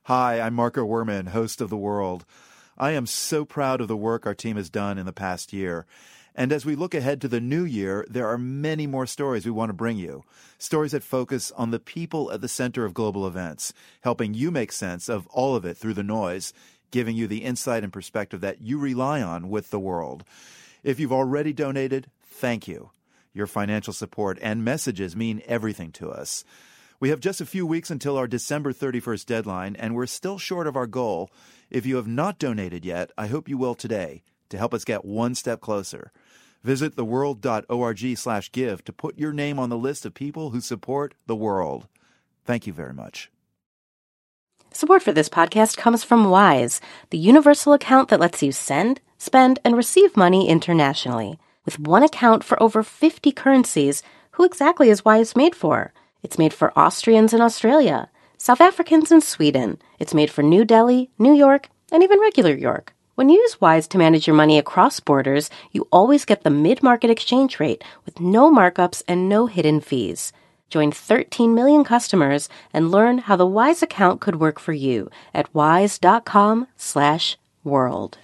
Hi, I'm Marco Werman, host of The World. I am so proud of the work our team has done in the past year. And as we look ahead to the new year, there are many more stories we want to bring you. Stories that focus on the people at the center of global events, helping you make sense of all of it through the noise, giving you the insight and perspective that you rely on with The World. If you've already donated, thank you. Your financial support and messages mean everything to us. We have just a few weeks until our December 31st deadline, and we're still short of our goal. If you have not donated yet, I hope you will today to help us get one step closer. Visit theworld.org/give to put your name on the list of people who support The World. Thank you very much. Support for this podcast comes from Wise, the universal account that lets you send, spend, and receive money internationally. With one account for over 50 currencies, who exactly is Wise made for? It's made for Austrians in Australia, South Africans in Sweden. It's made for New Delhi, New York, and even regular York. When you use Wise to manage your money across borders, you always get the mid-market exchange rate with no markups and no hidden fees. Join 13 million customers and learn how the Wise account could work for you at wise.com/world.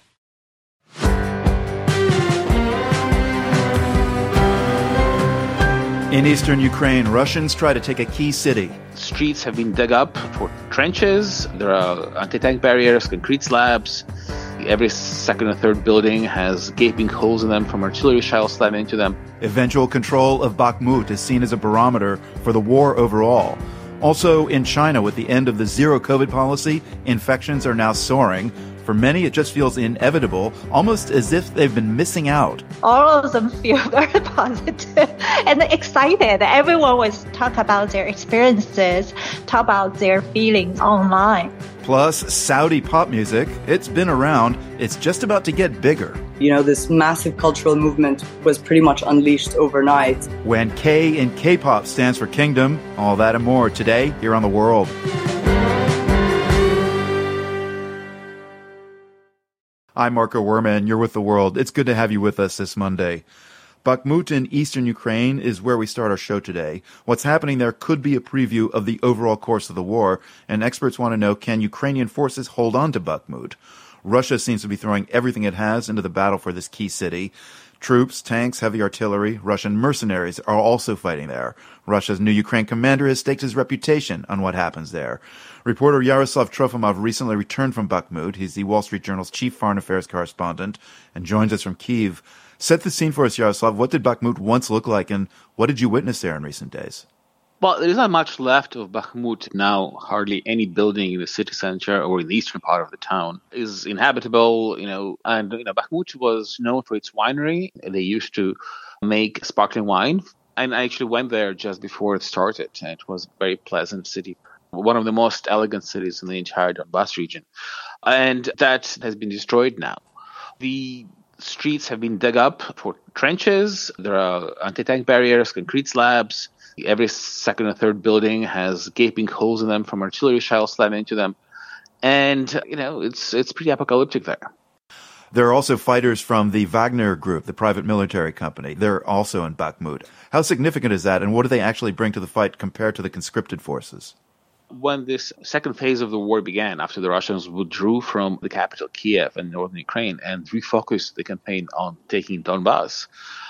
In eastern Ukraine, Russians try to take a key city. Streets have been dug up for trenches. There are anti-tank barriers, concrete slabs. Every second or third building has gaping holes in them from artillery shells slamming into them. Eventual control of Bakhmut is seen as a barometer for the war overall. Also in China, with the end of the zero-COVID policy, infections are now soaring. For many, it just feels inevitable, almost as if they've been missing out. All of them feel very positive and excited. Everyone was talk about their experiences, talk about their feelings online. Plus, Saudi pop music, it's been around. It's just about to get bigger. You know, this massive cultural movement was pretty much unleashed overnight. When K in K-pop stands for kingdom, all that and more today here on The World. I'm Marco Werman. You're with The World. It's good to have you with us this Monday. Bakhmut in eastern Ukraine is where we start our show today. What's happening there could be a preview of the overall course of the war, and experts want to know, can Ukrainian forces hold on to Bakhmut? Russia seems to be throwing everything it has into the battle for this key city. Troops, tanks, heavy artillery, Russian mercenaries are also fighting there. Russia's new Ukraine commander has staked his reputation on what happens there. Reporter Yaroslav Trofimov recently returned from Bakhmut. He's the Wall Street Journal's chief foreign affairs correspondent and joins us from Kyiv. Set the scene for us, Yaroslav. What did Bakhmut once look like, and what did you witness there in recent days? Well, there is not much left of Bakhmut now. Hardly any building in the city center or in the eastern part of the town is inhabitable, and Bakhmut was known for its winery. They used to make sparkling wine. And I actually went there just before it started. And it was a very pleasant city, one of the most elegant cities in the entire Donbas region. And that has been destroyed now. The streets have been dug up for trenches. There are anti-tank barriers, concrete slabs. Every second or third building has gaping holes in them from artillery shells slamming into them. And, it's pretty apocalyptic there. There are also fighters from the Wagner Group, the private military company. They're also in Bakhmut. How significant is that, and what do they actually bring to the fight compared to the conscripted forces? When this second phase of the war began, after the Russians withdrew from the capital, Kiev, and northern Ukraine, and refocused the campaign on taking Donbas,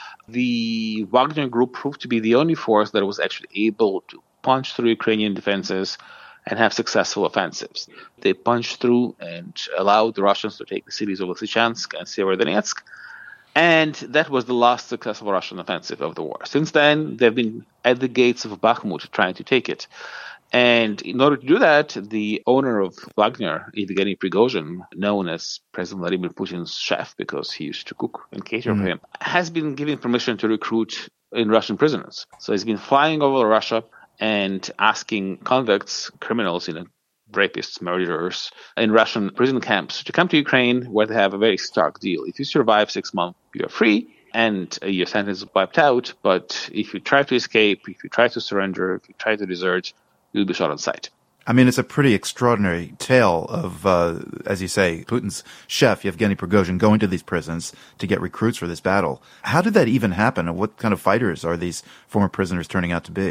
the Wagner Group proved to be the only force that was actually able to punch through Ukrainian defenses and have successful offensives. They punched through and allowed the Russians to take the cities of Lysychansk and Severodonetsk, and that was the last successful Russian offensive of the war. Since then, they've been at the gates of Bakhmut trying to take it. And in order to do that, the owner of Wagner, Yevgeny Prigozhin, known as President Vladimir Putin's chef because he used to cook and cater for him, has been given permission to recruit in Russian prisoners. So he's been flying over Russia and asking convicts, criminals, rapists, murderers in Russian prison camps to come to Ukraine, where they have a very stark deal. If you survive 6 months, you're free and your sentence is wiped out. But if you try to escape, if you try to surrender, if you try to desert, you'll be shot on sight. I mean, it's a pretty extraordinary tale of, as you say, Putin's chef, Yevgeny Prigozhin, going to these prisons to get recruits for this battle. How did that even happen? And what kind of fighters are these former prisoners turning out to be?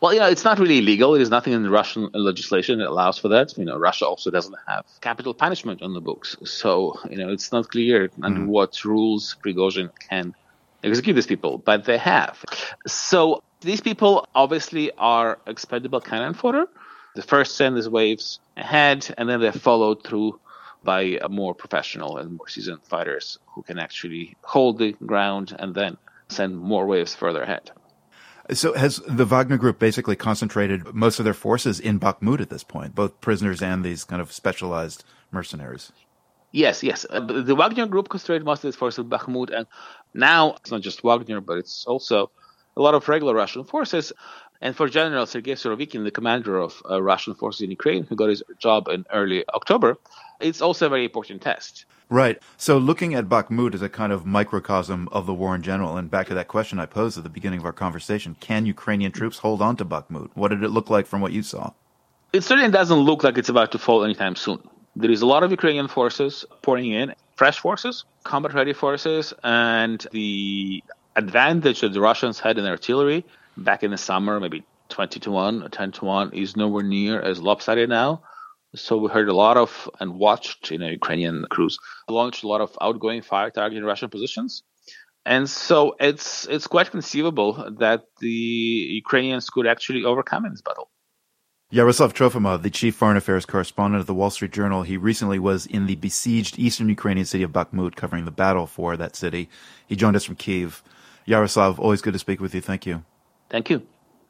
Well, it's not really illegal. There is nothing in the Russian legislation that allows for that. Russia also doesn't have capital punishment on the books. So, it's not clear under what rules Prigozhin can execute these people, but they have. So these people obviously are expendable cannon fodder. The first send these waves ahead, and then they're followed through by more professional and more seasoned fighters who can actually hold the ground and then send more waves further ahead. So has the Wagner Group basically concentrated most of their forces in Bakhmut at this point, both prisoners and these kind of specialized mercenaries? Yes. The Wagner Group concentrated most of its forces in Bakhmut, and now it's not just Wagner, but it's also a lot of regular Russian forces. And for General Sergei Surovikin, the commander of Russian forces in Ukraine, who got his job in early October, it's also a very important test. Right. So looking at Bakhmut as a kind of microcosm of the war in general, and back to that question I posed at the beginning of our conversation, can Ukrainian troops hold on to Bakhmut? What did it look like from what you saw? It certainly doesn't look like it's about to fall anytime soon. There is a lot of Ukrainian forces pouring in, fresh forces, combat-ready forces, and the advantage that the Russians had in artillery back in the summer, maybe 20-1 or 10-1, is nowhere near as lopsided now. So we heard a lot of and watched, Ukrainian crews launch a lot of outgoing fire targeting Russian positions. And so it's quite conceivable that the Ukrainians could actually overcome in this battle. Yaroslav Trofimov, the chief foreign affairs correspondent of the Wall Street Journal, he recently was in the besieged eastern Ukrainian city of Bakhmut, covering the battle for that city. He joined us from Kyiv. Yaroslav, always good to speak with you. Thank you. Thank you.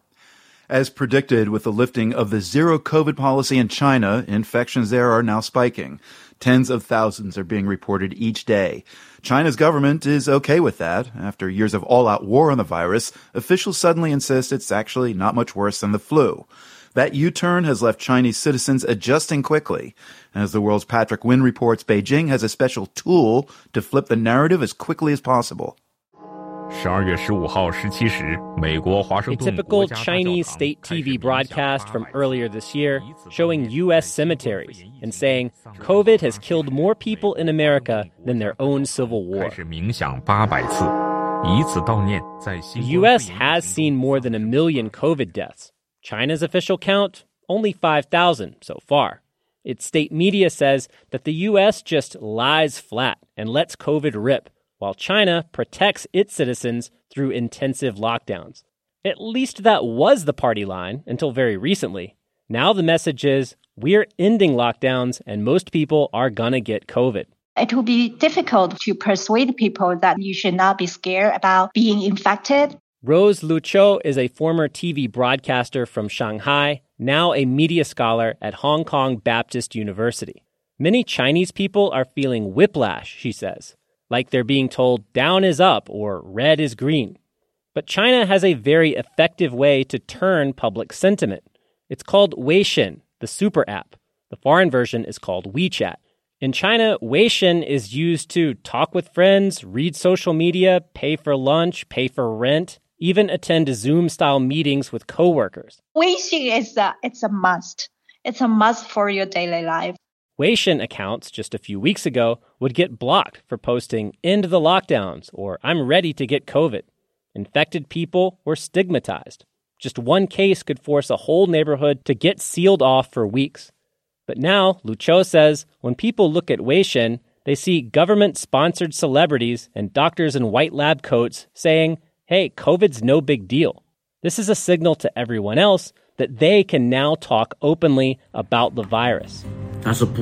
As predicted, with the lifting of the zero COVID policy in China, infections there are now spiking. Tens of thousands are being reported each day. China's government is okay with that. After years of all-out war on the virus, officials suddenly insist it's actually not much worse than the flu. That U-turn has left Chinese citizens adjusting quickly. As the world's Patrick Wynn reports, Beijing has a special tool to flip the narrative as quickly as possible. A typical Chinese state TV broadcast from earlier this year showing U.S. cemeteries and saying COVID has killed more people in America than their own civil war. The U.S. has seen more than 1 million COVID deaths. China's official count, only 5,000 so far. Its state media says that the U.S. just lies flat and lets COVID rip, while China protects its citizens through intensive lockdowns. At least that was the party line until very recently. Now the message is, we're ending lockdowns and most people are gonna get COVID. It will be difficult to persuade people that you should not be scared about being infected. Rose Luqiu is a former TV broadcaster from Shanghai, now a media scholar at Hong Kong Baptist University. Many Chinese people are feeling whiplash, she says, like they're being told down is up or red is green. But China has a very effective way to turn public sentiment. It's called Weixin, the super app. The foreign version is called WeChat. In China, Weixin is used to talk with friends, read social media, pay for lunch, pay for rent, even attend Zoom-style meetings with coworkers. Weixin it's a must. It's a must for your daily life. Weixin accounts just a few weeks ago would get blocked for posting "end the lockdowns" or "I'm ready to get COVID." Infected people were stigmatized. Just one case could force a whole neighborhood to get sealed off for weeks. But now, Luqiu says, when people look at Weixin, they see government-sponsored celebrities and doctors in white lab coats saying, hey, COVID's no big deal. This is a signal to everyone else that they can now talk openly about the virus. That's Chef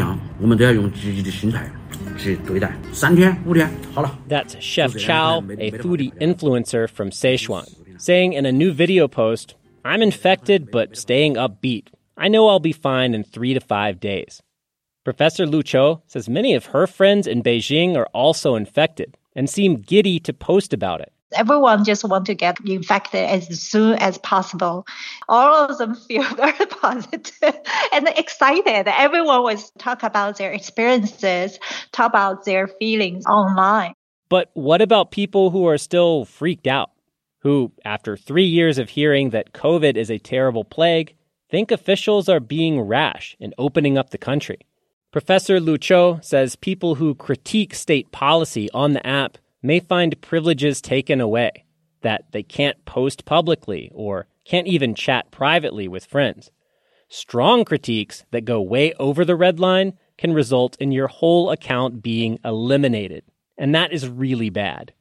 Chow, a foodie influencer from Sichuan, saying in a new video post, I'm infected but staying upbeat. I know I'll be fine in 3 to 5 days. Professor Luqiu says many of her friends in Beijing are also infected and seem giddy to post about it. Everyone just want to get infected as soon as possible. All of them feel very positive and excited. Everyone was talk about their experiences, talk about their feelings online. But what about people who are still freaked out? Who, after 3 years of hearing that COVID is a terrible plague, think officials are being rash in opening up the country? Professor Luqiu says people who critique state policy on the app may find privileges taken away. that they can't post publicly or can't even chat privately with friends. Strong critiques that go way over the red line can result in your whole account being eliminated. And that is really bad.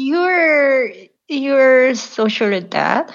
You're socially dead.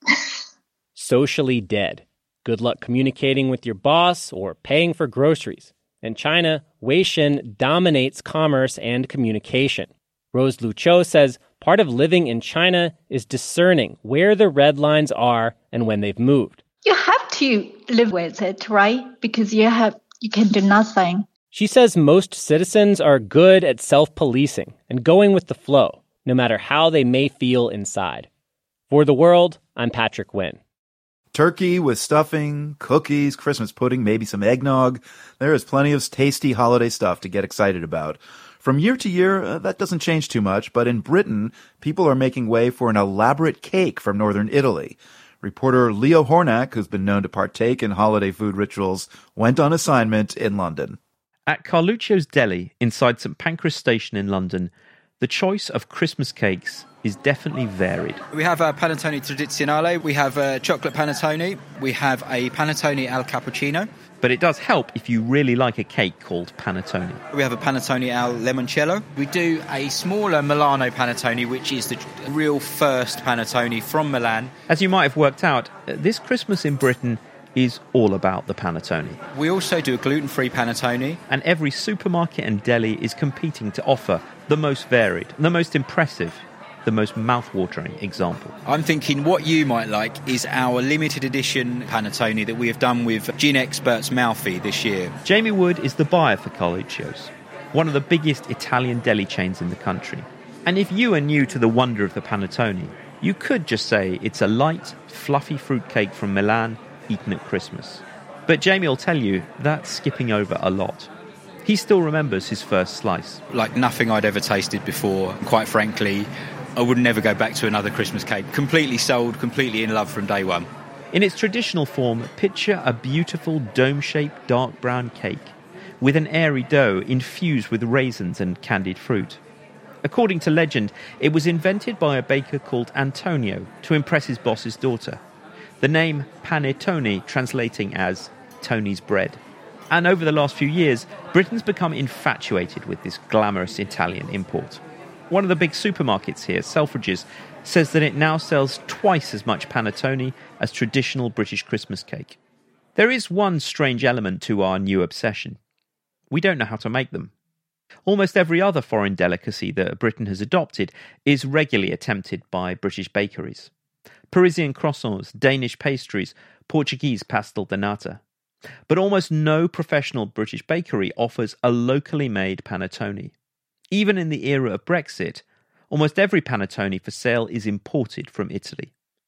Socially dead. Good luck communicating with your boss or paying for groceries. In China, Weixin dominates commerce and communication. Rose Lu Cho says part of living in China is discerning where the red lines are and when they've moved. You have to live with it, right? Because you can do nothing. She says most citizens are good at self-policing and going with the flow, no matter how they may feel inside. For The World, I'm Patrick Nguyen. Turkey with stuffing, cookies, Christmas pudding, maybe some eggnog. There is plenty of tasty holiday stuff to get excited about. From year to year, that doesn't change too much, but in Britain, people are making way for an elaborate cake from northern Italy. Reporter Leo Hornak, who's been known to partake in holiday food rituals, went on assignment in London. At Carluccio's Deli, inside St Pancras Station in London, the choice of Christmas cakes is definitely varied. We have a panettone tradizionale, we have a chocolate panettone, we have a panettone al cappuccino. But it does help if you really like a cake called panettone. We have a panettone al limoncello. We do a smaller Milano panettone, which is the real first panettone from Milan. As you might have worked out, this Christmas in Britain is all about the panettone. We also do a gluten-free panettone. And every supermarket and deli is competing to offer the most varied, the most impressive, the most mouth-watering example. I'm thinking what you might like is our limited edition panettone that we have done with Gin Experts Malfi this year. Jamie Wood is the buyer for Carluccio's, one of the biggest Italian deli chains in the country. And if you are new to the wonder of the panettone, you could just say it's a light, fluffy fruitcake from Milan eaten at Christmas. But Jamie will tell you that's skipping over a lot. He still remembers his first slice. Like nothing I'd ever tasted before. Quite frankly, I would never go back to another Christmas cake. Completely sold, completely in love from day one. In its traditional form, picture a beautiful dome-shaped dark brown cake with an airy dough infused with raisins and candied fruit. According to legend, it was invented by a baker called Antonio to impress his boss's daughter. The name panettone translating as Tony's bread. And over the last few years, Britain's become infatuated with this glamorous Italian import. One of the big supermarkets here, Selfridges, says that it now sells twice as much panettone as traditional British Christmas cake. There is one strange element to our new obsession. We don't know how to make them. Almost every other foreign delicacy that Britain has adopted is regularly attempted by British bakeries. Parisian croissants, Danish pastries, Portuguese pastel de nata. But almost no professional British bakery offers a locally made panettone. Even in the era of Brexit, almost every panettone for sale is imported from Italy.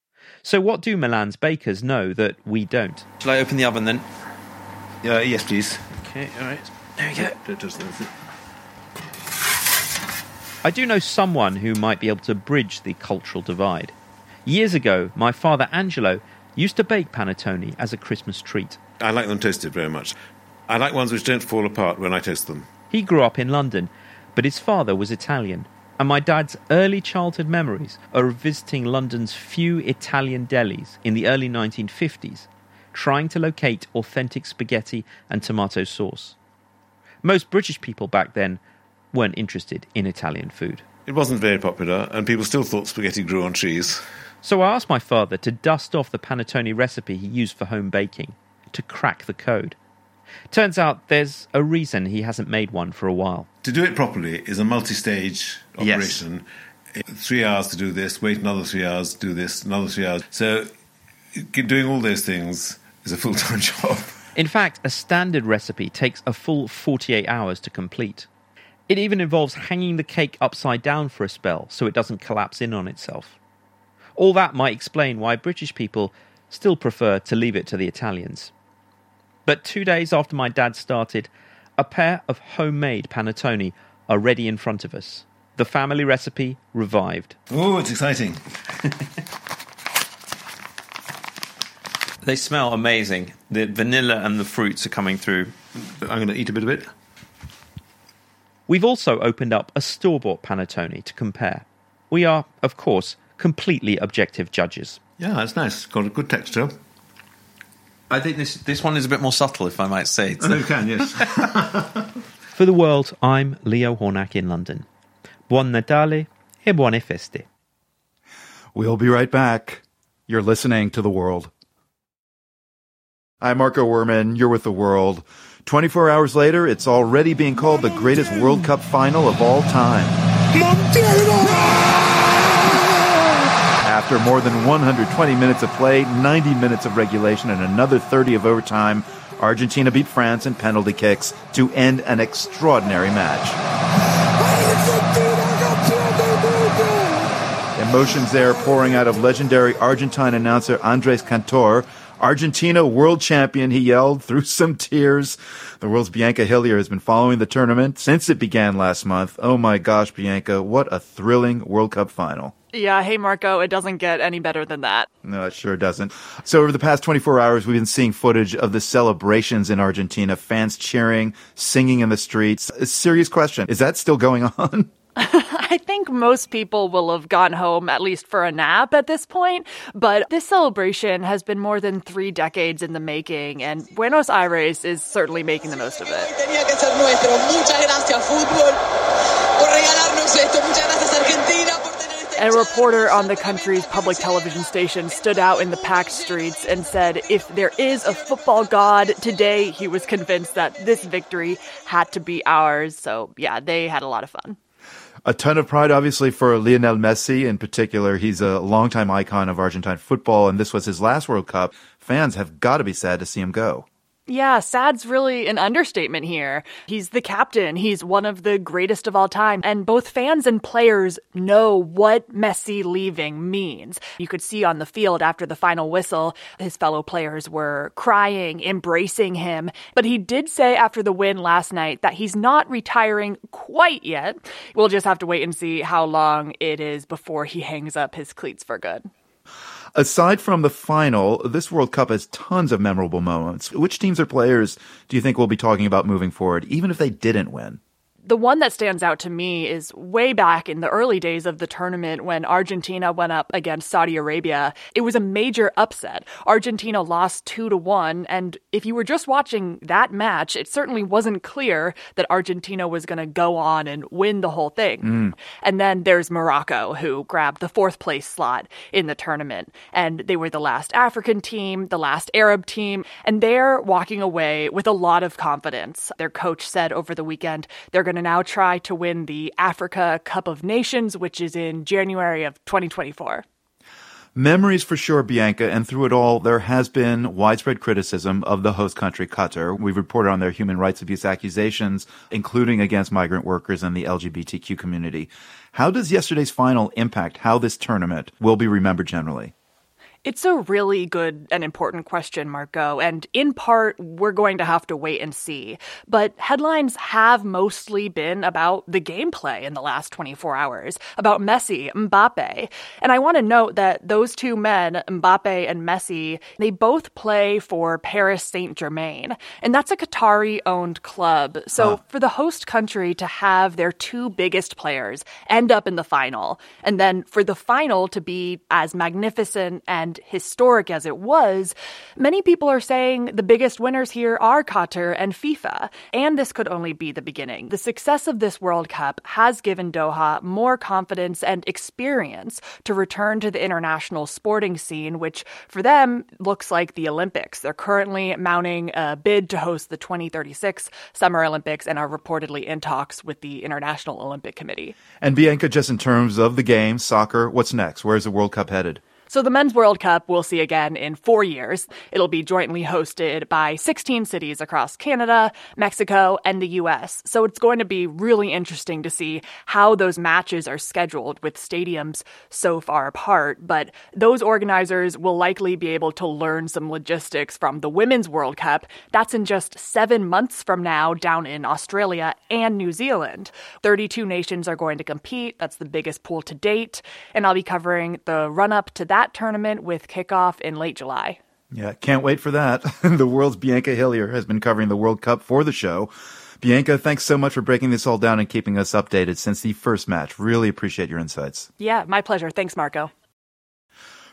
So what do Milan's bakers know that we don't? Shall I open the oven then? Yes, please. Okay, all right. There we go. I do know someone who might be able to bridge the cultural divide. Years ago, my father Angelo used to bake panettone as a Christmas treat. I like them toasted very much. I like ones which don't fall apart when I toast them. He grew up in London, but his father was Italian, and my dad's early childhood memories are of visiting London's few Italian delis in the early 1950s, trying to locate authentic spaghetti and tomato sauce. Most British people back then weren't interested in Italian food. It wasn't very popular, and people still thought spaghetti grew on trees. So I asked my father to dust off the panettone recipe he used for home baking, to crack the code. Turns out there's a reason he hasn't made one for a while. To do it properly is a multi-stage operation. Yes. 3 hours to do this, wait another 3 hours, do this, another 3 hours. So doing all those things is a full-time job. In fact, a standard recipe takes a full 48 hours to complete. It even involves hanging the cake upside down for a spell so it doesn't collapse in on itself. All that might explain why British people still prefer to leave it to the Italians. But 2 days after my dad started, a pair of homemade panettone are ready in front of us. The family recipe revived. Oh, it's exciting. They smell amazing. The vanilla and the fruits are coming through. I'm going to eat a bit of it. We've also opened up a store-bought panettone to compare. We are, of course, completely objective judges. Yeah, that's nice. Got a good texture. I think this one is a bit more subtle, if I might say. Oh, you can, yes. For The World, I'm Leo Hornack in London. Buon Natale e buone feste. We'll be right back. You're listening to The World. I'm Marco Werman. You're with The World. 24 hours later, it's already being called the greatest World Cup final of all time. After more than 120 minutes of play, 90 minutes of regulation, and another 30 of overtime, Argentina beat France in penalty kicks to end an extraordinary match. Emotions there pouring out of legendary Argentine announcer Andres Cantor. Argentina world champion, he yelled through some tears. The world's Bianca Hillier has been following the tournament since it began last month. Oh my gosh, Bianca, what a thrilling World Cup final. Yeah, hey Marco, it doesn't get any better than that. No, it sure doesn't. So over the past 24 hours, we've been seeing footage of the celebrations in Argentina, fans cheering, singing in the streets. A serious question, is that still going on? I think most people will have gone home at least for a nap at this point, but this celebration has been more than 3 decades in the making, and Buenos Aires is certainly making the most of it. A reporter on the country's public television station stood out in the packed streets and said if there is a football god today, he was convinced that this victory had to be ours. So yeah, they had a lot of fun. A ton of pride, obviously, for Lionel Messi in particular. He's a longtime icon of Argentine football, and this was his last World Cup. Fans have got to be sad to see him go. Yeah, sad's really an understatement here. He's the captain. He's one of the greatest of all time. And both fans and players know what Messi leaving means. You could see on the field after the final whistle, his fellow players were crying, embracing him. But he did say after the win last night that he's not retiring quite yet. We'll just have to wait and see how long it is before he hangs up his cleats for good. Aside from the final, this World Cup has tons of memorable moments. Which teams or players do you think we'll be talking about moving forward, even if they didn't win? The one that stands out to me is way back in the early days of the tournament when Argentina went up against Saudi Arabia. It was a major upset. Argentina lost 2-1, and if you were just watching that match, it certainly wasn't clear that Argentina was going to go on and win the whole thing. And then there's Morocco, who grabbed the 4th place slot in the tournament. And they were the last African team, the last Arab team, and they're walking away with a lot of confidence. Their coach said over the weekend they're going to now try to win the Africa Cup of Nations, which is in January of 2024. Memories for sure, Bianca, and through it all, there has been widespread criticism of the host country, Qatar. We've reported on their human rights abuse accusations, including against migrant workers and the LGBTQ community. How does yesterday's final impact how this tournament will be remembered generally? It's a really good and important question, Marco, and in part, we're going to have to wait and see. But headlines have mostly been about the gameplay in the last 24 hours, about Messi, Mbappe. And I want to note that those two men, Mbappe and Messi, they both play for Paris Saint-Germain, and that's a Qatari-owned club. So for the host country to have their 2 biggest players end up in the final, and then for the final to be as magnificent and historic as it was, many people are saying the biggest winners here are Qatar and FIFA. And this could only be the beginning. The success of this World Cup has given Doha more confidence and experience to return to the international sporting scene, which for them looks like the Olympics. They're currently mounting a bid to host the 2036 Summer Olympics and are reportedly in talks with the International Olympic Committee. And Bianca, just in terms of the game, soccer, what's next? Where's the World Cup headed? So the Men's World Cup we'll see again in 4 years. It'll be jointly hosted by 16 cities across Canada, Mexico, and the U.S. So it's going to be really interesting to see how those matches are scheduled with stadiums so far apart. But those organizers will likely be able to learn some logistics from the Women's World Cup. That's in just 7 months from now down in Australia and New Zealand. 32 nations are going to compete. That's the biggest pool to date. And I'll be covering the run-up to that tournament with kickoff in late July. Yeah, can't wait for that. The world's Bianca Hillier has been covering the World Cup for the show. Bianca, thanks so much for breaking this all down and keeping us updated since the first match. Really appreciate your insights. Yeah, my pleasure. Thanks, Marco.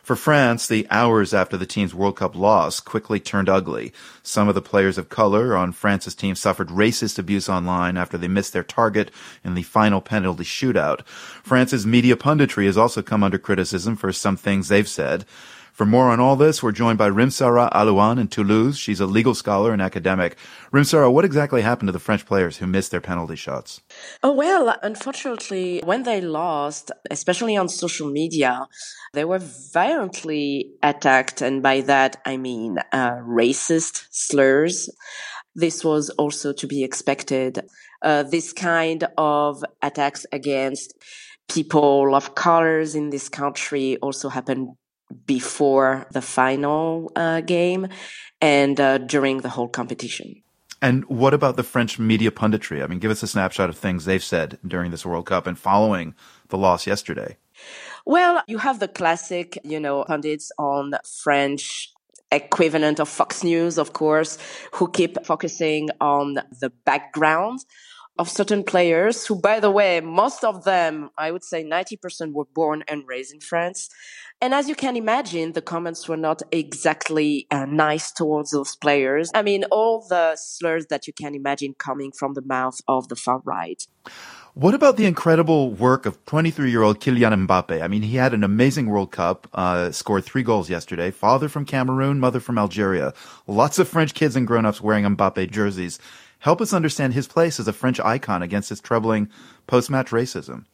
For France, the hours after the team's World Cup loss quickly turned ugly. Some of the players of color on France's team suffered racist abuse online after they missed their target in the final penalty shootout. France's media punditry has also come under criticism for some things they've said. For more on all this, we're joined by Rimsara Alouane in Toulouse. She's a legal scholar and academic. Rimsara, what exactly happened to the French players who missed their penalty shots? Oh, well, unfortunately, when they lost, especially on social media, they were violently attacked. And by that, I mean racist slurs. This was also to be expected. This kind of attacks against people of colors in this country also happened before the final game and during the whole competition. And what about the French media punditry? I mean, give us a snapshot of things they've said during this World Cup and following the loss yesterday. Well, you have the classic, pundits on French equivalent of Fox News, of course, who keep focusing on the background of certain players who, by the way, most of them, I would say 90% were born and raised in France. And as you can imagine, the comments were not exactly nice towards those players. I mean, all the slurs that you can imagine coming from the mouth of the far right. What about the incredible work of 23-year-old Kylian Mbappe? I mean, he had an amazing World Cup, scored 3 goals yesterday. Father from Cameroon, mother from Algeria. Lots of French kids and grown-ups wearing Mbappe jerseys. Help us understand his place as a French icon against this troubling post-match racism.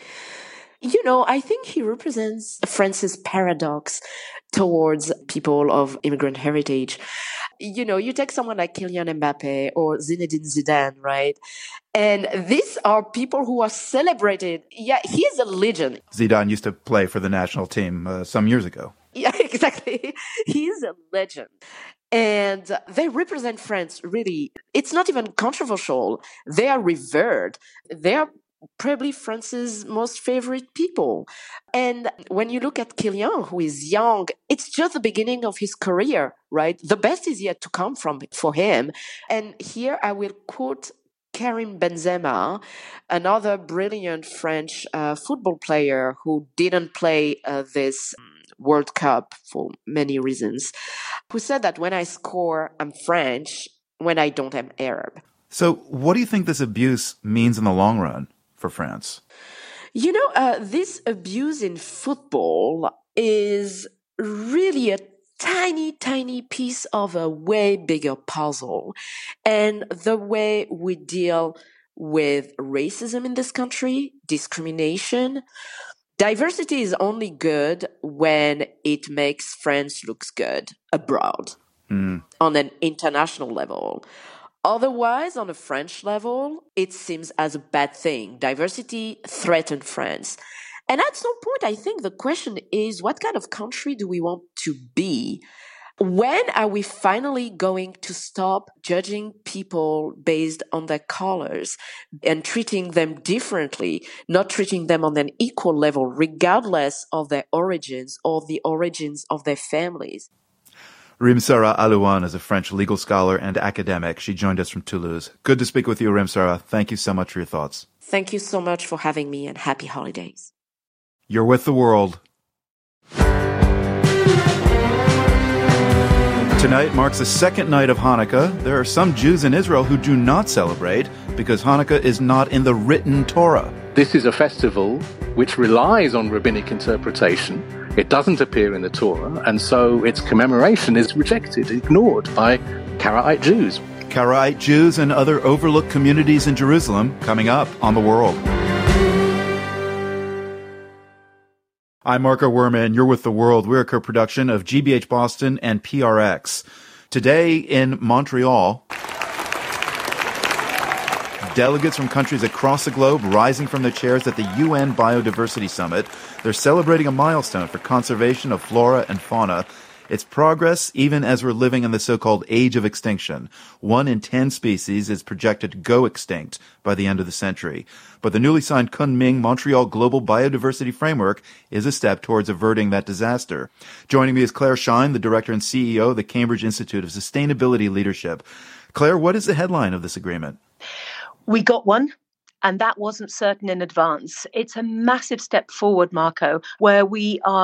I think he represents France's paradox towards people of immigrant heritage. You take someone like Kylian Mbappe or Zinedine Zidane, right? And these are people who are celebrated. Yeah, he is a legend. Zidane used to play for the national team some years ago. Yeah, exactly. He is a legend. And they represent France, really. It's not even controversial. They are revered. They are probably France's most favorite people. And when you look at Kylian, who is young, it's just the beginning of his career, right? The best is yet to come for him. And here I will quote Karim Benzema, another brilliant French football player who didn't play this World Cup for many reasons, who said that when I score, I'm French. When I don't, I'm Arab. So what do you think this abuse means in the long run for France? This abuse in football is really a tiny, tiny piece of a way bigger puzzle. And the way we deal with racism in this country, discrimination, diversity is only good when it makes France look good abroad on an international level. Otherwise, on a French level, it seems as a bad thing. Diversity threatens France. And at some point, I think the question is, what kind of country do we want to be? When are we finally going to stop judging people based on their colors and treating them differently, not treating them on an equal level, regardless of their origins or the origins of their families? Rimsara Alouane is a French legal scholar and academic. She joined us from Toulouse. Good to speak with you, Rimsara. Thank you so much for your thoughts. Thank you so much for having me, and happy holidays. You're with the world. Tonight marks the second night of Hanukkah. There are some Jews in Israel who do not celebrate because Hanukkah is not in the written Torah. This is a festival which relies on rabbinic interpretation. It doesn't appear in the Torah, and so its commemoration is rejected, ignored by Karaite Jews. Karaite Jews and other overlooked communities in Jerusalem coming up on The World. I'm Marco Werman. You're with The World. We're a co-production of GBH Boston and PRX. Today in Montreal, delegates from countries across the globe rising from their chairs at the UN Biodiversity Summit. They're celebrating a milestone for conservation of flora and fauna. It's progress even as we're living in the so-called age of extinction. 1 in 10 species is projected to go extinct by the end of the century. But the newly signed Kunming Montreal Global Biodiversity Framework is a step towards averting that disaster. Joining me is Claire Shine, the director and CEO of the Cambridge Institute of Sustainability Leadership. Claire, what is the headline of this agreement? We got one, and that wasn't certain in advance. It's a massive step forward, Marco, where we are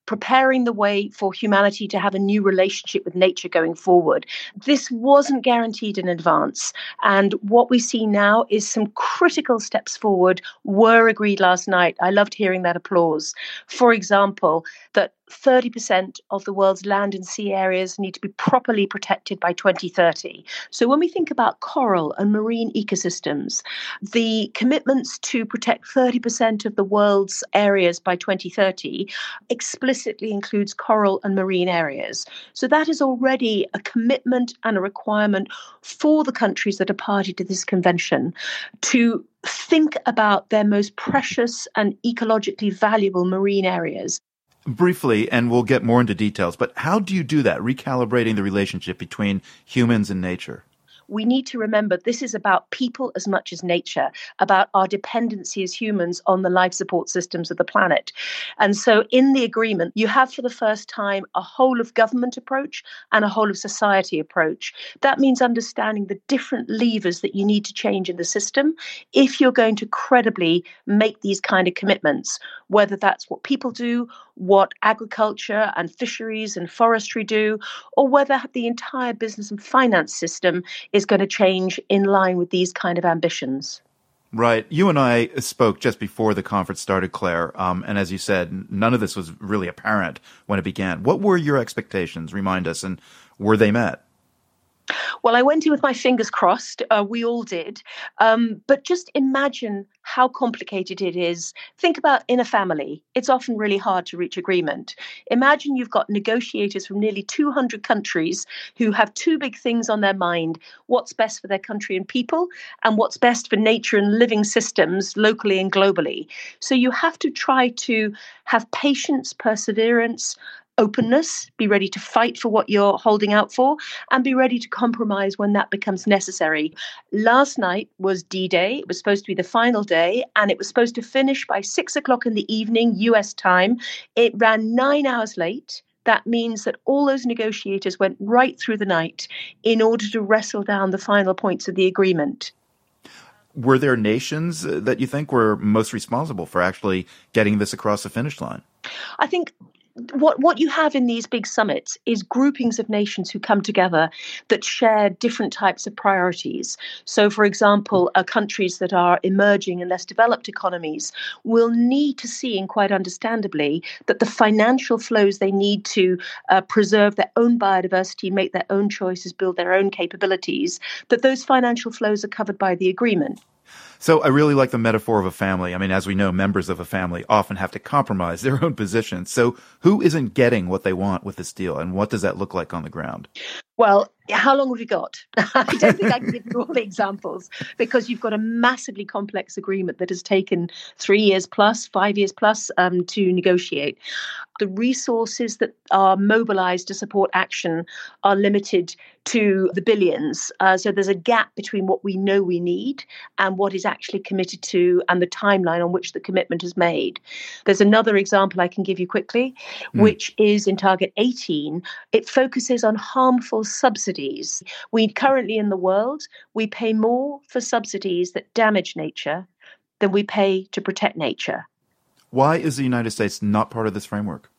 preparing the way for humanity to have a new relationship with nature going forward. This wasn't guaranteed in advance. And what we see now is some critical steps forward were agreed last night. I loved hearing that applause. For example, that 30% of the world's land and sea areas need to be properly protected by 2030. So when we think about coral and marine ecosystems, the commitments to protect 30% of the world's areas by 2030 explicitly includes coral and marine areas. So that is already a commitment and a requirement for the countries that are party to this convention to think about their most precious and ecologically valuable marine areas. Briefly, and we'll get more into details, but how do you do that, recalibrating the relationship between humans and nature? We need to remember this is about people as much as nature, about our dependency as humans on the life support systems of the planet. And so in the agreement, you have for the first time a whole of government approach and a whole of society approach. That means understanding the different levers that you need to change in the system if you're going to credibly make these kind of commitments, whether that's what people do, what agriculture and fisheries and forestry do, or whether the entire business and finance system is going to change in line with these kind of ambitions. Right. You and I spoke just before the conference started, Claire, and as you said, none of this was really apparent when it began. What were your expectations? Remind us, and were they met? Well, I went in with my fingers crossed. We all did. But just imagine how complicated it is. Think about in a family. It's often really hard to reach agreement. Imagine you've got negotiators from nearly 200 countries who have two big things on their mind: what's best for their country and people, and what's best for nature and living systems locally and globally. So you have to try to have patience, perseverance, openness, be ready to fight for what you're holding out for, and be ready to compromise when that becomes necessary. Last night was D-Day. It was supposed to be the final day, and it was supposed to finish by 6 o'clock in the evening, US time. It ran 9 hours late. That means that all those negotiators went right through the night in order to wrestle down the final points of the agreement. Were there nations that you think were most responsible for actually getting this across the finish line? I think what you have in these big summits is groupings of nations who come together that share different types of priorities. So, for example, countries that are emerging and less developed economies will need to see, and quite understandably, that the financial flows they need to preserve their own biodiversity, make their own choices, build their own capabilities, that those financial flows are covered by the agreement. So I really like the metaphor of a family. I mean, as we know, members of a family often have to compromise their own positions. So who isn't getting what they want with this deal, and what does that look like on the ground? Well, how long have you got? I don't think I can give you all the examples, because you've got a massively complex agreement that has taken 3 years plus, 5 years plus to negotiate. The resources that are mobilized to support action are limited to the billions. So there's a gap between what we know we need and what is actually committed to, and the timeline on which the commitment is made. There's another example I can give you quickly, which is in Target 18. It focuses on harmful subsidies. We currently in the world, we pay more for subsidies that damage nature than we pay to protect nature. Why is the United States not part of this framework?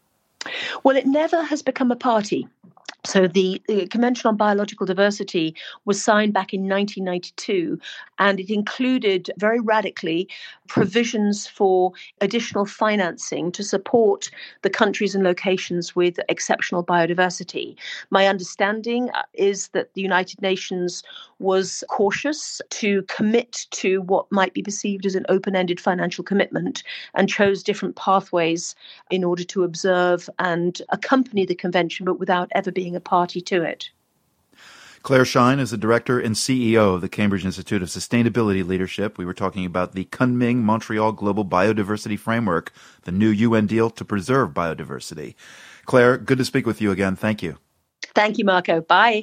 Well, it never has become a party. So the Convention on Biological Diversity was signed back in 1992, and it included very radically provisions for additional financing to support the countries and locations with exceptional biodiversity. My understanding is that the United Nations was cautious to commit to what might be perceived as an open-ended financial commitment, and chose different pathways in order to observe and accompany the convention, but without ever being a party to it. Claire Shine is the director and CEO of the Cambridge Institute of Sustainability Leadership. We were talking about the Kunming Montreal Global Biodiversity Framework, the new UN deal to preserve biodiversity. Claire, good to speak with you again. Thank you. Thank you, Marco. Bye.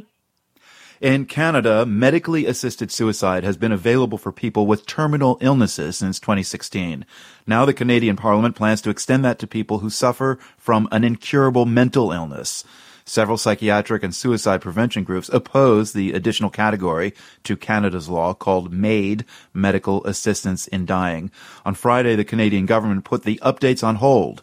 In Canada, medically assisted suicide has been available for people with terminal illnesses since 2016. Now the Canadian Parliament plans to extend that to people who suffer from an incurable mental illness. Several psychiatric and suicide prevention groups oppose the additional category to Canada's law called MAID, Medical Assistance in Dying. On Friday, the Canadian government put the updates on hold.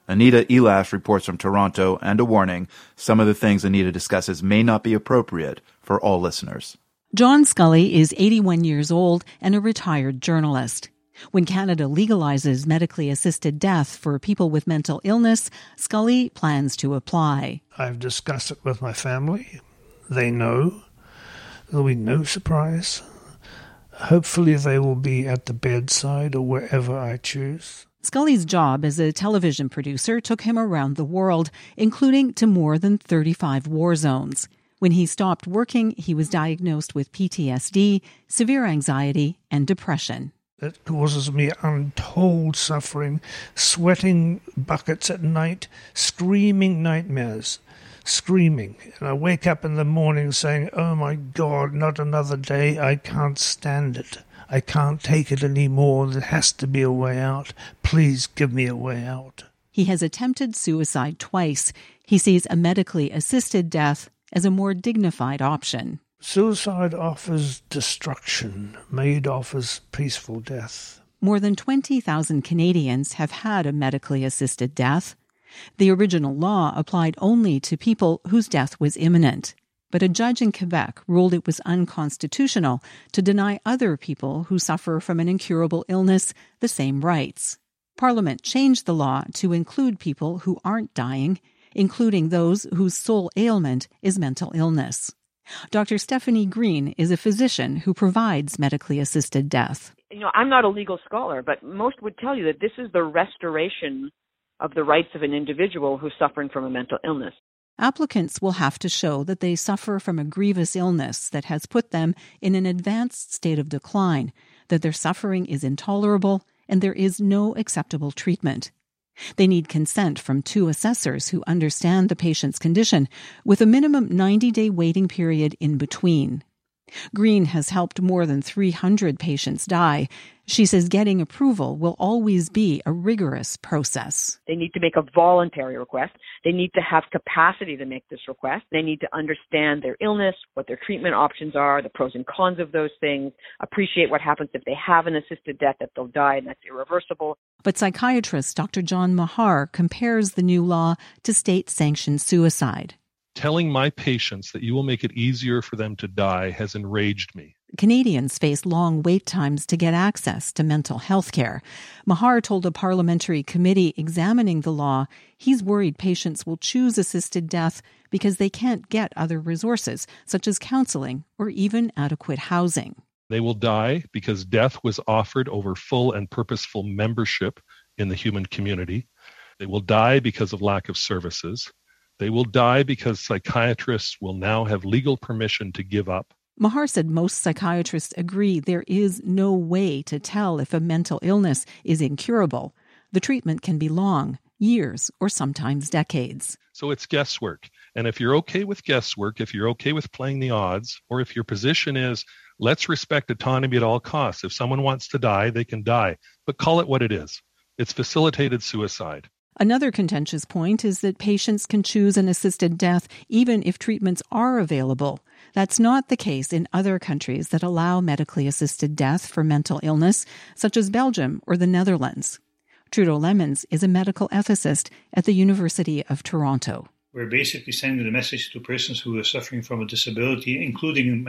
Anita Elash reports from Toronto, and a warning, some of the things Anita discusses may not be appropriate for all listeners. John Scully is 81 years old and a retired journalist. When Canada legalizes medically assisted death for people with mental illness, Scully plans to apply. I've discussed it with my family. They know. There'll be no surprise. Hopefully they will be at the bedside or wherever I choose. Scully's job as a television producer took him around the world, including to more than 35 war zones. When he stopped working, he was diagnosed with PTSD, severe anxiety, and depression. It causes me untold suffering, sweating buckets at night, screaming nightmares, screaming. And I wake up in the morning saying, oh my God, not another day, I can't stand it. I can't take it anymore. There has to be a way out. Please give me a way out. He has attempted suicide twice. He sees a medically assisted death as a more dignified option. Suicide offers destruction. MAID offers peaceful death. More than 20,000 Canadians have had a medically assisted death. The original law applied only to people whose death was imminent. But a judge in Quebec ruled it was unconstitutional to deny other people who suffer from an incurable illness the same rights. Parliament changed the law to include people who aren't dying, including those whose sole ailment is mental illness. Dr. Stephanie Green is a physician who provides medically assisted death. I'm not a legal scholar, but most would tell you that this is the restoration of the rights of an individual who's suffering from a mental illness. Applicants will have to show that they suffer from a grievous illness that has put them in an advanced state of decline, that their suffering is intolerable, and there is no acceptable treatment. They need consent from 2 assessors who understand the patient's condition, with a minimum 90-day waiting period in between. Green has helped more than 300 patients die. She says getting approval will always be a rigorous process. They need to make a voluntary request. They need to have capacity to make this request. They need to understand their illness, what their treatment options are, the pros and cons of those things, appreciate what happens if they have an assisted death, that they'll die and that's irreversible. But psychiatrist Dr. John Mahar compares the new law to state-sanctioned suicide. Telling my patients that you will make it easier for them to die has enraged me. Canadians face long wait times to get access to mental health care. Mahar told a parliamentary committee examining the law he's worried patients will choose assisted death because they can't get other resources, such as counseling or even adequate housing. They will die because death was offered over full and purposeful membership in the human community. They will die because of lack of services. They will die because psychiatrists will now have legal permission to give up. Mahar said most psychiatrists agree there is no way to tell if a mental illness is incurable. The treatment can be long, years, or sometimes decades. So it's guesswork. And if you're okay with guesswork, if you're okay with playing the odds, or if your position is, let's respect autonomy at all costs. If someone wants to die, they can die. But call it what it is. It's facilitated suicide. Another contentious point is that patients can choose an assisted death even if treatments are available. That's not the case in other countries that allow medically assisted death for mental illness, such as Belgium or the Netherlands. Trudeau Lemons is a medical ethicist at the University of Toronto. We're basically sending the message to persons who are suffering from a disability, including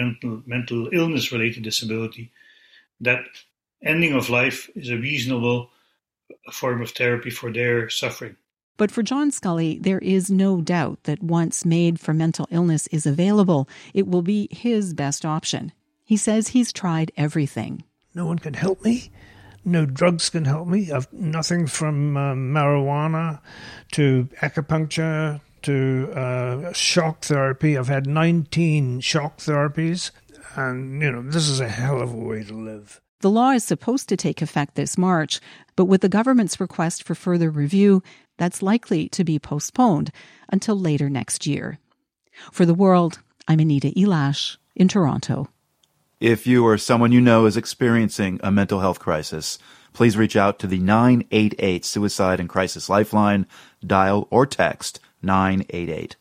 mental illness-related disability, that ending of life is a reasonable form of therapy for their suffering. But for John Scully, there is no doubt that once MAID for mental illness is available, it will be his best option. He says he's tried everything. No one can help me. No drugs can help me. I've nothing from marijuana to acupuncture to shock therapy. I've had 19 shock therapies. And, this is a hell of a way to live. The law is supposed to take effect this March, but with the government's request for further review, that's likely to be postponed until later next year. For The World, I'm Anita Elash in Toronto. If you or someone you know is experiencing a mental health crisis, please reach out to the 988 Suicide and Crisis Lifeline. Dial or text 988.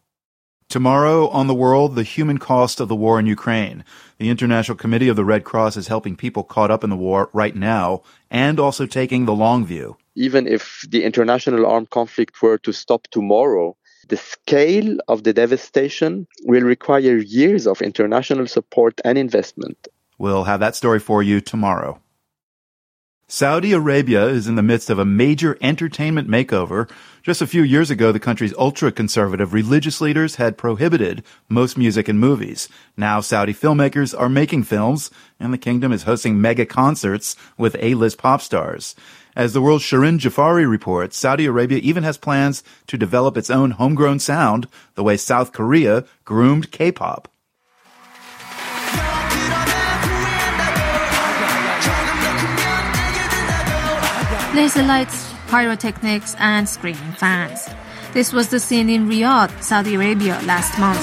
Tomorrow on The World, the human cost of the war in Ukraine. The International Committee of the Red Cross is helping people caught up in the war right now and also taking the long view. even if the international armed conflict were to stop tomorrow, the scale of the devastation will require years of international support and investment. We'll have that story for you tomorrow. Saudi Arabia is in the midst of a major entertainment makeover. Just a few years ago, the country's ultra-conservative religious leaders had prohibited most music and movies. Now Saudi filmmakers are making films, and the kingdom is hosting mega concerts with A-list pop stars. As the world's Shirin Jafari reports, Saudi Arabia even has plans to develop its own homegrown sound, the way South Korea groomed K-pop. Laser lights, pyrotechnics, and screaming fans. This was the scene in Riyadh, Saudi Arabia last month.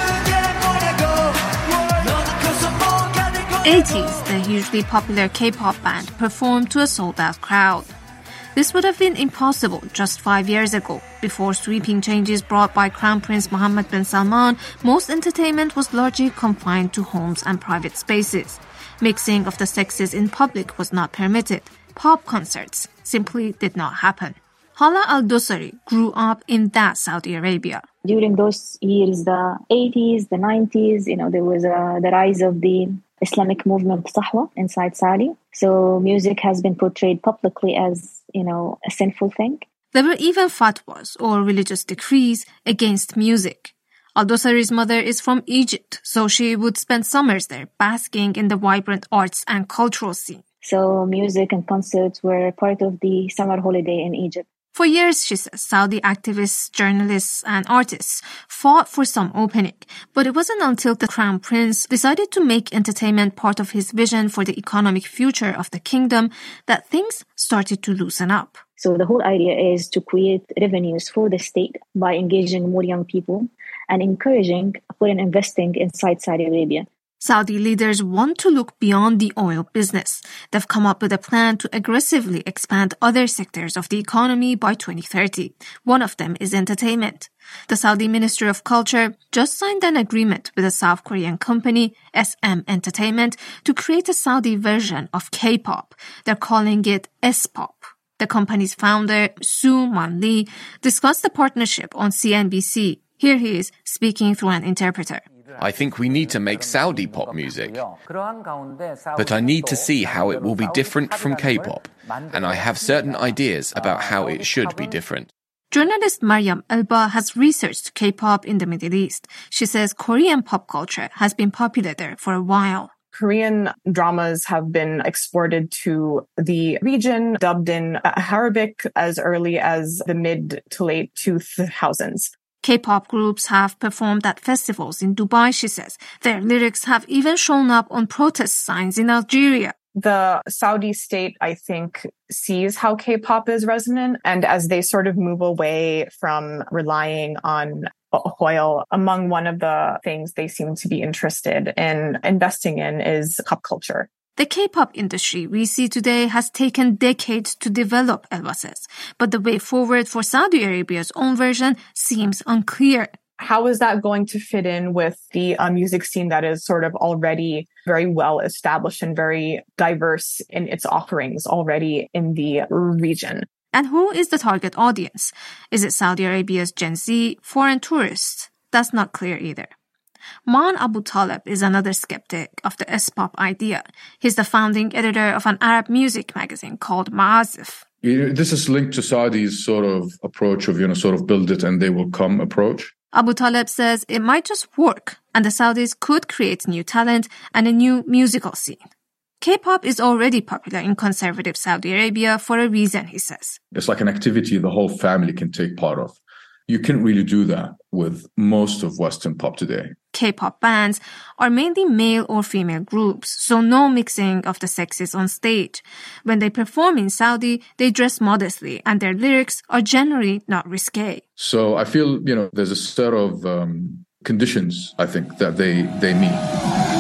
80s, the hugely popular K-pop band performed to a sold-out crowd. This would have been impossible just 5 years ago. Before sweeping changes brought by Crown Prince Mohammed bin Salman, most entertainment was largely confined to homes and private spaces. Mixing of the sexes in public was not permitted. Pop concerts simply did not happen. Hala Al-Dosari grew up in that Saudi Arabia. During those years, the 80s, the 90s, there was the rise of the Islamic movement Sahwa inside Saudi. So music has been portrayed publicly as, a sinful thing. There were even fatwas or religious decrees against music. Al-Dosari's mother is from Egypt, so she would spend summers there basking in the vibrant arts and cultural scene. So music and concerts were part of the summer holiday in Egypt. For years, she says, Saudi activists, journalists, and artists fought for some opening. But it wasn't until the Crown Prince decided to make entertainment part of his vision for the economic future of the kingdom that things started to loosen up. So the whole idea is to create revenues for the state by engaging more young people and encouraging foreign investing inside Saudi Arabia. Saudi leaders want to look beyond the oil business. They've come up with a plan to aggressively expand other sectors of the economy by 2030. One of them is entertainment. The Saudi Ministry of Culture just signed an agreement with a South Korean company, SM Entertainment, to create a Saudi version of K-pop. They're calling it S-pop. The company's founder, Soo Man Lee, discussed the partnership on CNBC. Here he is speaking through an interpreter. I think we need to make Saudi pop music, but I need to see how it will be different from K-pop, and I have certain ideas about how it should be different. Journalist Mariam Elba has researched K-pop in the Middle East. She says Korean pop culture has been popular there for a while. Korean dramas have been exported to the region, dubbed in Arabic as early as the mid to late 2000s. K-pop groups have performed at festivals in Dubai, she says. Their lyrics have even shown up on protest signs in Algeria. The Saudi state, I think, sees how K-pop is resonant, and as they sort of move away from relying on oil, among one of the things they seem to be interested in investing in is pop culture. The K-pop industry we see today has taken decades to develop, Elba says, but the way forward for Saudi Arabia's own version seems unclear. How is that going to fit in with the music scene that is sort of already very well established and very diverse in its offerings already in the region? And who is the target audience? Is it Saudi Arabia's Gen Z, foreign tourists? That's not clear either. Maan Abu Taleb is another skeptic of the S-pop idea. He's the founding editor of an Arab music magazine called Ma'azif. This is linked to Saudi's sort of approach of, sort of build it and they will come approach. Abu Taleb says it might just work and the Saudis could create new talent and a new musical scene. K-pop is already popular in conservative Saudi Arabia for a reason, he says. It's like an activity the whole family can take part of. You can't really do that with most of Western pop today. K-pop bands are mainly male or female groups, so no mixing of the sexes on stage. When they perform in Saudi, they dress modestly and their lyrics are generally not risque. So I feel, there's a set of conditions, I think, that they meet.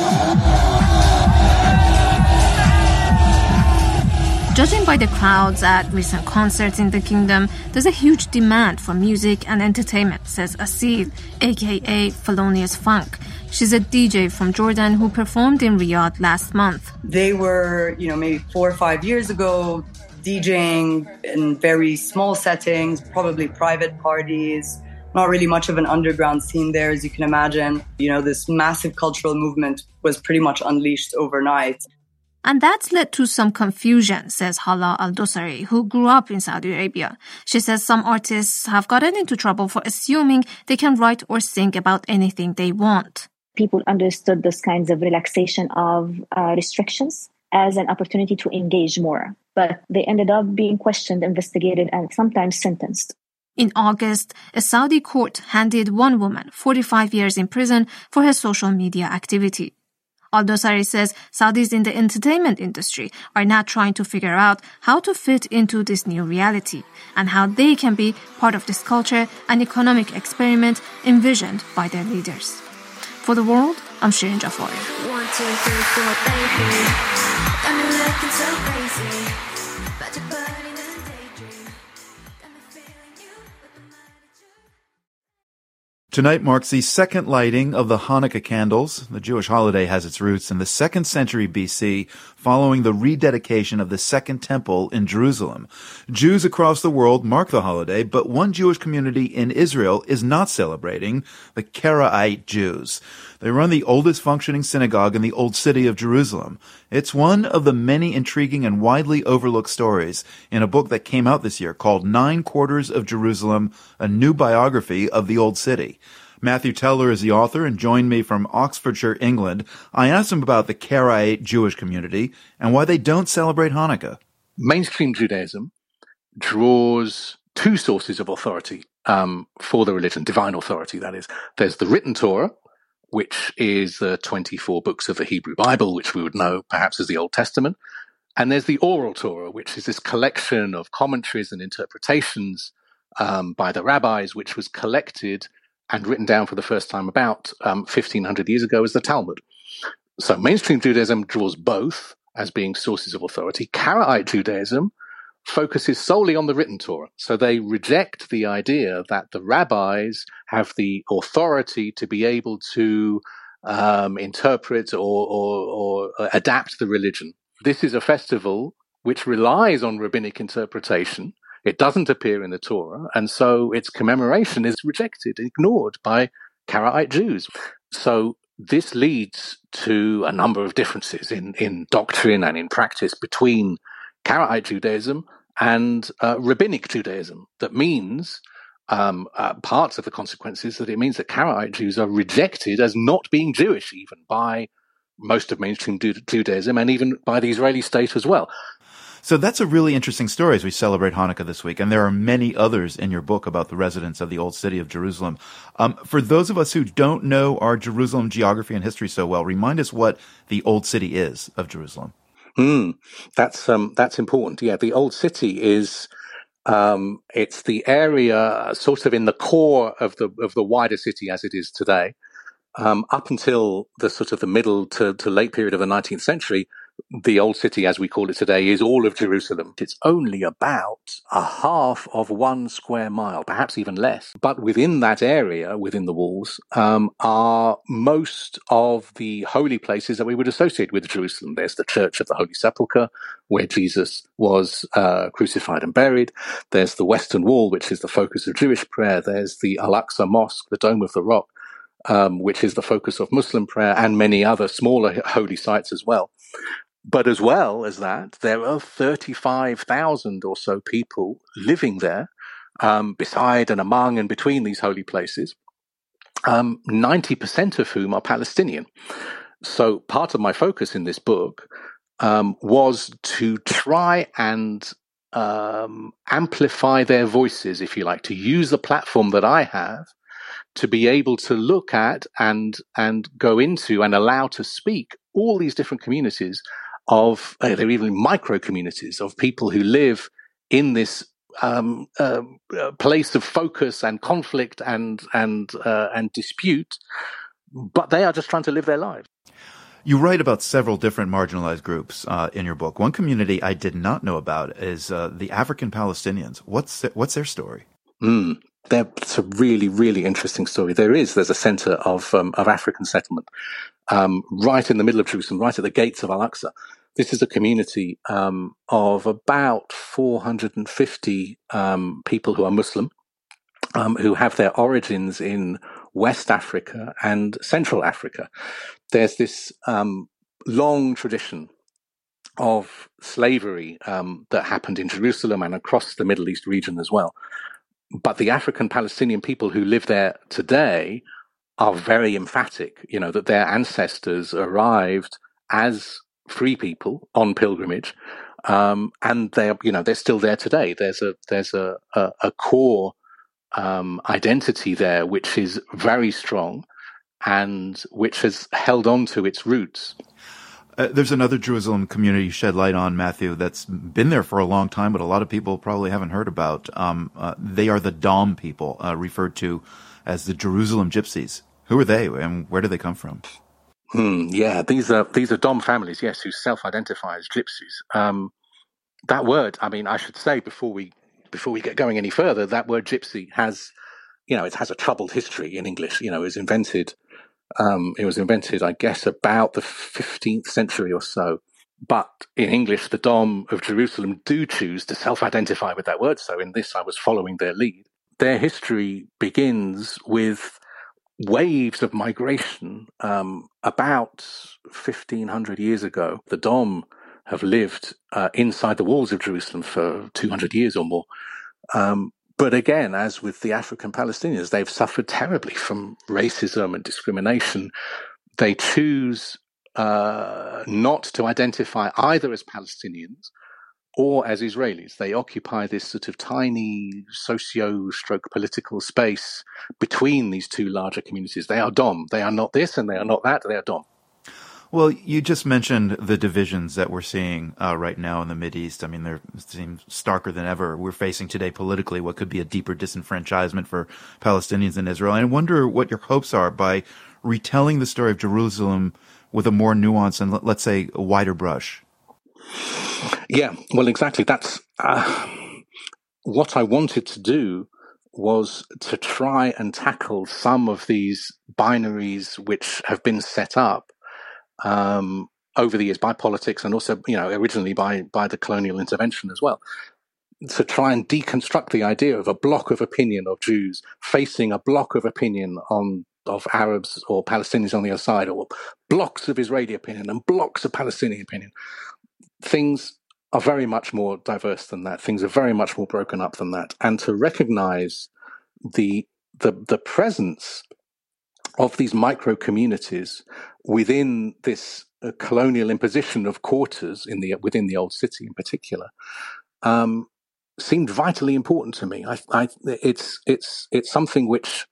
Judging by the crowds at recent concerts in the kingdom, there's a huge demand for music and entertainment, says Asil, aka Felonious Funk. She's a DJ from Jordan who performed in Riyadh last month. They were, maybe 4 or 5 years ago, DJing in very small settings, probably private parties, not really much of an underground scene there, as you can imagine. You know, this massive cultural movement was pretty much unleashed overnight. And that's led to some confusion, says Hala Al-Dosari, who grew up in Saudi Arabia. She says some artists have gotten into trouble for assuming they can write or sing about anything they want. People understood those kinds of relaxation of restrictions as an opportunity to engage more. But they ended up being questioned, investigated, and sometimes sentenced. In August, a Saudi court handed one woman 45 years in prison for her social media activity. Al-Dosari says Saudis in the entertainment industry are now trying to figure out how to fit into this new reality and how they can be part of this culture and economic experiment envisioned by their leaders. For The World, I'm Shirin Jafari. 1, 2, 3, 4, baby. Got me looking so crazy. About your body and daydream. Got me feeling you with the mind. Tonight marks the second lighting of the Hanukkah candles. The Jewish holiday has its roots in the 2nd century BC, following the rededication of the Second Temple in Jerusalem. Jews across the world mark the holiday, but one Jewish community in Israel is not celebrating, the Karaite Jews. They run the oldest functioning synagogue in the Old City of Jerusalem. It's one of the many intriguing and widely overlooked stories in a book that came out this year called 9 Quarters of Jerusalem, a new biography of the Old City. Matthew Teller is the author and joined me from Oxfordshire, England. I asked him about the Karaite Jewish community and why they don't celebrate Hanukkah. Mainstream Judaism draws 2 sources of authority for the religion, divine authority, that is. There's the written Torah, which is the 24 books of the Hebrew Bible, which we would know perhaps as the Old Testament. And there's the oral Torah, which is this collection of commentaries and interpretations by the rabbis, which was collected and written down for the first time about 1,500 years ago as the Talmud. So mainstream Judaism draws both as being sources of authority. Karaite Judaism focuses solely on the written Torah. So they reject the idea that the rabbis have the authority to be able to interpret or adapt the religion. This is a festival which relies on rabbinic interpretation. It doesn't appear in the Torah, and so its commemoration is rejected, ignored by Karaite Jews. So this leads to a number of differences in doctrine and in practice between Karaite Judaism and rabbinic Judaism. That means parts of the consequences that it means that Karaite Jews are rejected as not being Jewish, even by most of mainstream Judaism and even by the Israeli state as well. So that's a really interesting story as we celebrate Hanukkah this week. And there are many others in your book about the residents of the Old City of Jerusalem. For those of us who don't know our Jerusalem geography and history so well, remind us what the Old City is of Jerusalem. That's important. Yeah, the Old City is it's the area sort of in the core of the wider city as it is today. Up until the sort of the middle to late period of the 19th century, the Old City, as we call it today, is all of Jerusalem. It's only about a half of 1 square mile, perhaps even less. But within that area, within the walls, are most of the holy places that we would associate with Jerusalem. There's the Church of the Holy Sepulchre, where Jesus was crucified and buried. There's the Western Wall, which is the focus of Jewish prayer. There's the Al-Aqsa Mosque, the Dome of the Rock, which is the focus of Muslim prayer, and many other smaller holy sites as well. But as well as that, there are 35,000 or so people living there, beside and among and between these holy places, 90% of whom are Palestinian. So part of my focus in this book was to try and amplify their voices, if you like, to use the platform that I have to be able to look at and go into and allow to speak all these different communities of, they're even micro communities of people who live in this place of focus and conflict and dispute, but they are just trying to live their lives. You write about several different marginalized groups in your book. One community I did not know about is the African Palestinians. What's their story? That's a really, really interesting story. There's a center of African settlement right in the middle of Jerusalem, right at the gates of Al-Aqsa. This is a community of about 450 people who are Muslim, who have their origins in West Africa and Central Africa. There's this long tradition of slavery that happened in Jerusalem and across the Middle East region as well. But the African Palestinian people who live there today are very emphatic, that their ancestors arrived as free people on pilgrimage, and they're still there today. There's a core identity there which is very strong and which has held on to its roots. There's another Jerusalem community you shed light on, Matthew, that's been there for a long time, but a lot of people probably haven't heard about. They are the Dom people, referred to as the Jerusalem Gypsies. Who are they, and where do they come from? These are Dom families, yes, who self-identify as gypsies. That word, I should say before we get going any further, that word gypsy has, it has a troubled history in English. It was invented, I guess, about the 15th century or so. But in English, the Dom of Jerusalem do choose to self-identify with that word. So in this, I was following their lead. Their history begins with waves of migration. About 1,500 years ago, the Dom have lived inside the walls of Jerusalem for 200 years or more. But again, as with the African Palestinians, they've suffered terribly from racism and discrimination. They choose not to identify either as Palestinians or as Israelis. They occupy this sort of tiny socio-political space between these two larger communities. They are Dom. They are not this and they are not that. They are Dom. Well, you just mentioned the divisions that we're seeing right now in the Mideast. They seem starker than ever. We're facing today politically what could be a deeper disenfranchisement for Palestinians in Israel. And I wonder what your hopes are by retelling the story of Jerusalem with a more nuanced and, let's say, a wider brush. Yeah, well, exactly. That's what I wanted to do, was to try and tackle some of these binaries which have been set up over the years by politics and also, originally by the colonial intervention as well, to try and deconstruct the idea of a block of opinion of Jews facing a block of opinion of Arabs or Palestinians on the other side, or blocks of Israeli opinion and blocks of Palestinian opinion. Things are very much more diverse than that. Things are very much more broken up than that. And to recognize the presence of these micro communities within this colonial imposition of quarters within the old city in particular, seemed vitally important to me. It's something which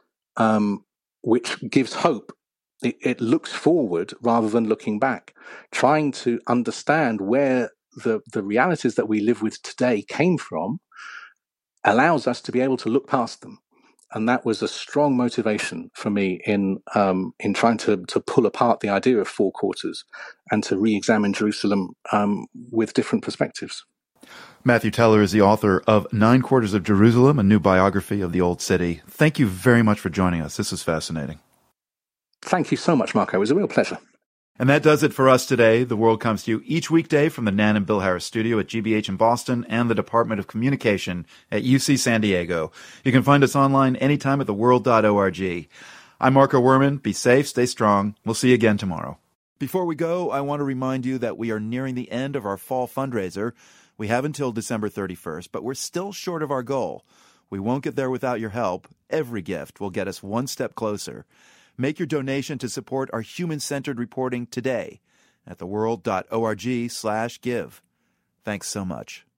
gives hope. It looks forward rather than looking back, trying to understand where the realities that we live with today came from allows us to be able to look past them. And that was a strong motivation for me in trying to pull apart the idea of four quarters and to re-examine Jerusalem with different perspectives. Matthew Teller is the author of 9 Quarters of Jerusalem, a new biography of the Old City. Thank you very much for joining us. This was fascinating. Thank you so much, Marco. It was a real pleasure. And that does it for us today. The World comes to you each weekday from the Nan and Bill Harris studio at GBH in Boston and the Department of Communication at UC San Diego. You can find us online anytime at theworld.org. I'm Marco Werman. Be safe, stay strong. We'll see you again tomorrow. Before we go, I want to remind you that we are nearing the end of our fall fundraiser. We have until December 31st, but we're still short of our goal. We won't get there without your help. Every gift will get us one step closer. Make your donation to support our human-centered reporting today at theworld.org/give. Thanks so much.